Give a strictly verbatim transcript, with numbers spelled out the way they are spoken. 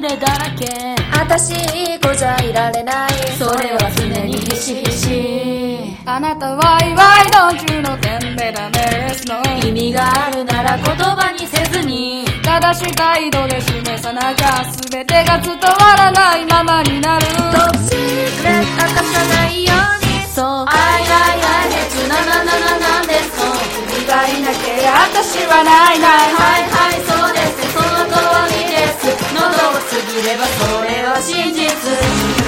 ネだらけ。 私いい子じゃいられない。 それは常にひしひし。 あなたは祝い道中の点でダメですの。 意味があるなら言葉にせずに正しい態度で示さなきゃ全てが伝わらないままになる。 トップシークレット明かさないように。 そうあいあいあいへつなななななんですの。 君がいなけりゃ私はないないはいはいそうですその通りです。喉を過ぎればそれは真実。